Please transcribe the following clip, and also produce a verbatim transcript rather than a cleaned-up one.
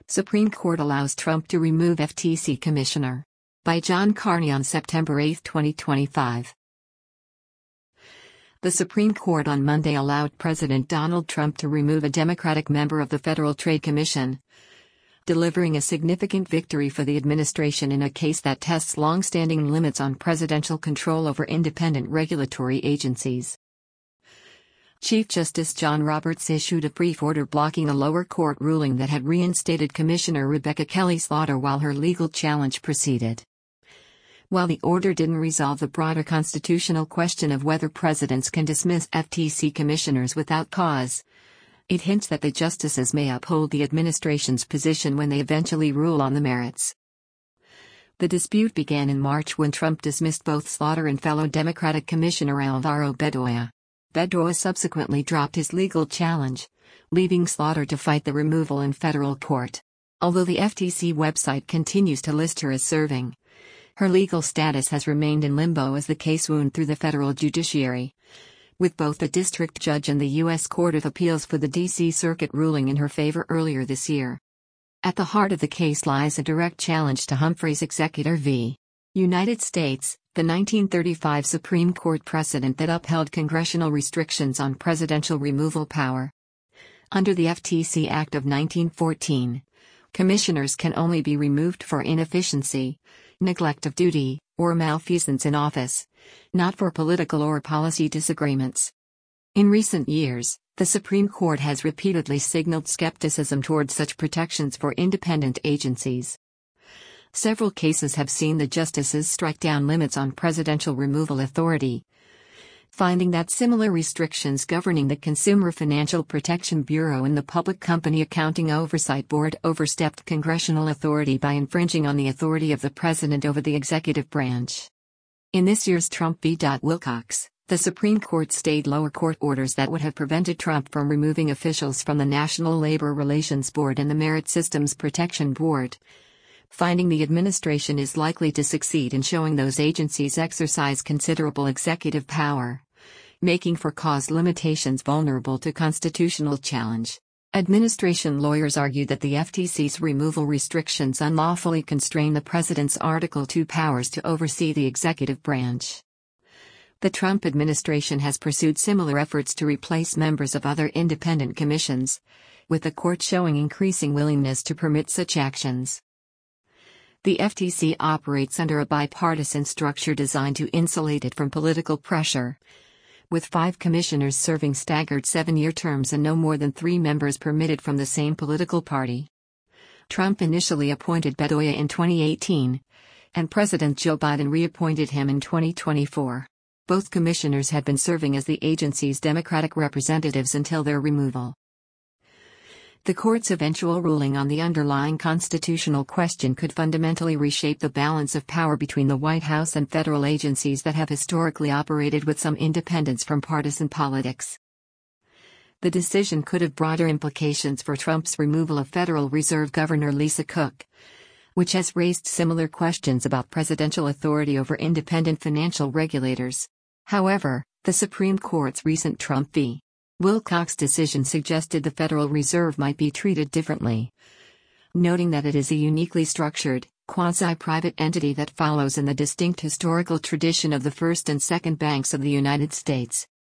Supreme Court allows Trump to remove F T C Commissioner. By John Carney on September eighth, twenty twenty-five. The Supreme Court on Monday allowed President Donald Trump to remove a Democratic member of the Federal Trade Commission, delivering a significant victory for the administration in a case that tests long-standing limits on presidential control over independent regulatory agencies. Chief Justice John Roberts issued a brief order blocking a lower court ruling that had reinstated Commissioner Rebecca Kelly Slaughter while her legal challenge proceeded. While the order didn't resolve the broader constitutional question of whether presidents can dismiss F T C commissioners without cause, it hints that the justices may uphold the administration's position when they eventually rule on the merits. The dispute began in March when Trump dismissed both Slaughter and fellow Democratic Commissioner Alvaro Bedoya. Bedoya subsequently dropped his legal challenge, leaving Slaughter to fight the removal in federal court. Although the F T C website continues to list her as serving, her legal status has remained in limbo as the case wound through the federal judiciary, with both the district judge and the U S Court of Appeals for the D C Circuit ruling in her favor earlier this year. At the heart of the case lies a direct challenge to Humphrey's Executor v. United States, the nineteen thirty-five Supreme Court precedent that upheld congressional restrictions on presidential removal power. Under the F T C Act of nineteen fourteen, commissioners can only be removed for inefficiency, neglect of duty, or malfeasance in office, not for political or policy disagreements. In recent years, the Supreme Court has repeatedly signaled skepticism toward such protections for independent agencies. Several cases have seen the justices strike down limits on presidential removal authority, finding that similar restrictions governing the Consumer Financial Protection Bureau and the Public Company Accounting Oversight Board overstepped congressional authority by infringing on the authority of the president over the executive branch. In this year's Trump v. Wilcox, the Supreme Court stayed lower court orders that would have prevented Trump from removing officials from the National Labor Relations Board and the Merit Systems Protection Board, finding the administration is likely to succeed in showing those agencies exercise considerable executive power, making for-cause limitations vulnerable to constitutional challenge. Administration lawyers argue that the F T C's removal restrictions unlawfully constrain the president's Article two powers to oversee the executive branch. The Trump administration has pursued similar efforts to replace members of other independent commissions, with the court showing increasing willingness to permit such actions. The F T C operates under a bipartisan structure designed to insulate it from political pressure, with five commissioners serving staggered seven-year terms and no more than three members permitted from the same political party. Trump initially appointed Bedoya in twenty eighteen, and President Joe Biden reappointed him in twenty twenty-four. Both commissioners had been serving as the agency's Democratic representatives until their removal. The court's eventual ruling on the underlying constitutional question could fundamentally reshape the balance of power between the White House and federal agencies that have historically operated with some independence from partisan politics. The decision could have broader implications for Trump's removal of Federal Reserve Governor Lisa Cook, which has raised similar questions about presidential authority over independent financial regulators. However, the Supreme Court's recent Trump v. Wilcox decision suggested the Federal Reserve might be treated differently, noting that it is a uniquely structured, quasi-private entity that follows in the distinct historical tradition of the first and second banks of the United States.